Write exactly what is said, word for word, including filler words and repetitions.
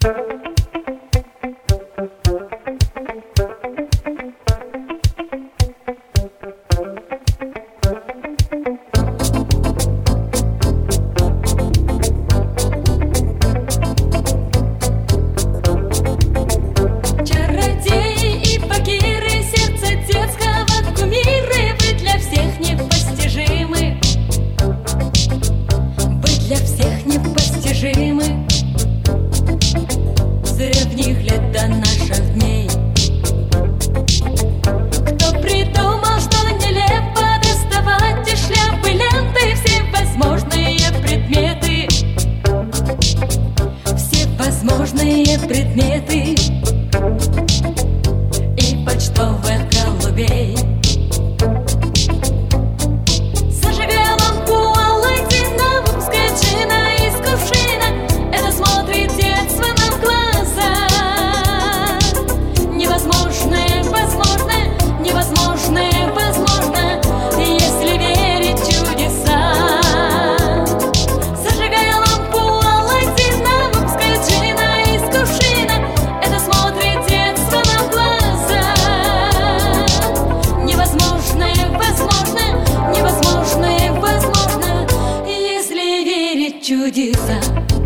Предметы и почтовых голубей. Зажигай лампу, алой динамовская джина из кувшина. Это смотрит детство нам в глаза. Невозможное, возможно, невозможное, возможно, если верить в чудеса. Зажигай лампу, алой динамовская джина из кувшина. Это смотрит детство нам в глаза. Невозможное, возможно, невозможное, возможно, если верить в чудеса.